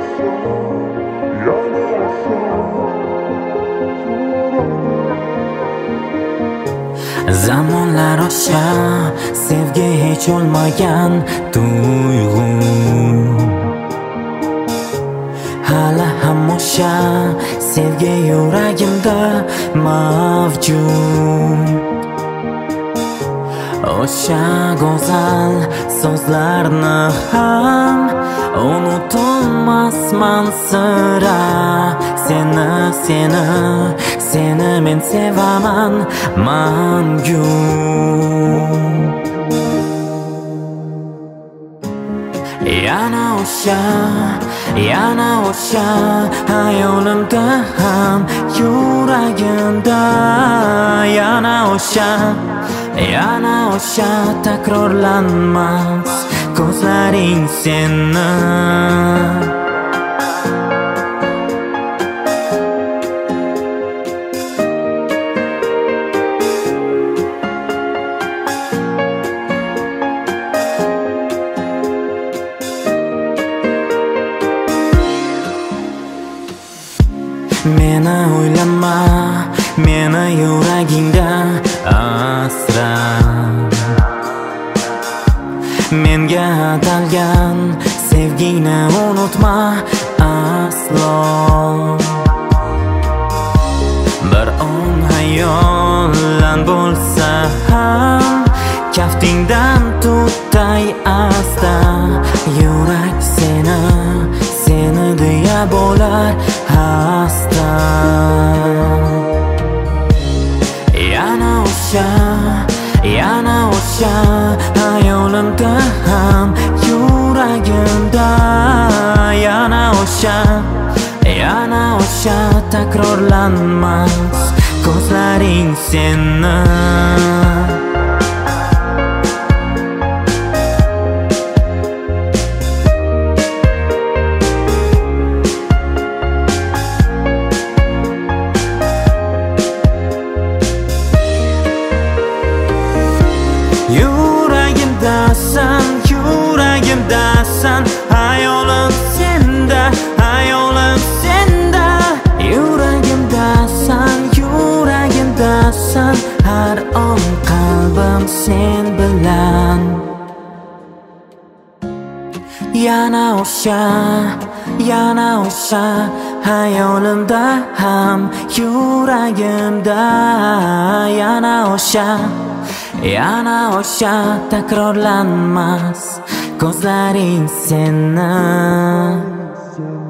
Zamonlar osha sevgi hech olmagan tuyg'u, hali ham o'sha sevgi yuragimda mavjud. O'sha go'zal so'zlarni ham unutolmasman sira. Seni men sevaman mangu. Yana o'sha hayolimda ham yuragimda. Yana o'sha takrorlanmas ko'zlaring seni. Meni o'ylama, meni yuragingda asra. Menga atalgan sevgingni unutma aslo. Bir on hayollan bo'lsa ham kaftingdan tutay asta. Yurak seni deya bo'lar hasta. Yana o'sha hayolimda ham yuragimda. Yana o'sha takrorlanmas ko'zlaring seni. Yuragimdasan, hayolim senda. Yuragimdasan, har on qalbim sen bilan. Yana o'sha hayolimda ham yuragimda. Yana o'sha takrorlanmas ko'zlaring seni.